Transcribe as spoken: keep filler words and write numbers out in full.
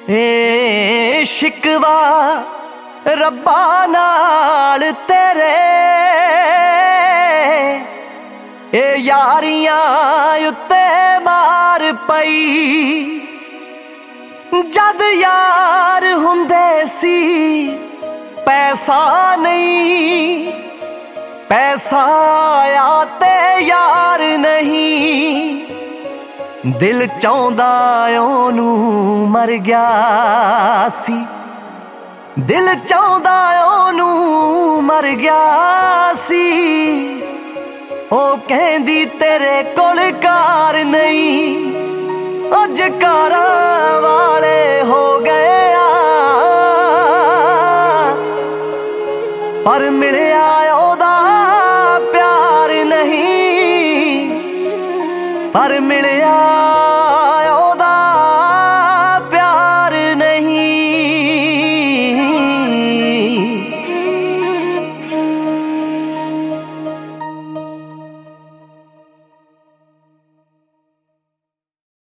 ਏ ਸ਼ਿਕਵਾ ਰੱਬਾ ਨਾਲ ਤੇਰੇ, ਏ ਯਾਰੀਆਂ ਉੱਤੇ ਮਾਰ ਪਈ। ਜਦ ਯਾਰ ਹੁੰਦੇ ਸੀ ਪੈਸਾ ਨਹੀਂ, ਪੈਸਾ ਆਇਆ ਤੇ ਯਾਰ ਨਹੀਂ। ਦਿਲ ਚਾਹੁੰਦਾ ਉਹਨੂੰ ਮਰ ਗਿਆ ਸੀ, ਦਿਲ ਚਾਹੁੰਦਾ ਉਹਨੂੰ ਮਰ ਗਿਆ ਸੀ। ਉਹ ਕਹਿੰਦੀ ਤੇਰੇ ਕੋਲ ਕਾਰ ਨਹੀਂ, ਅੱਜ ਕਾਰਾਂ ਵਾਲੇ ਹੋ ਗਏ ਆ। ਪਰ ਮਿਲਿਆ ਉਹਦਾ ਪਿਆਰ ਨਹੀਂ, ਪਰ ਮਿਲਿਆ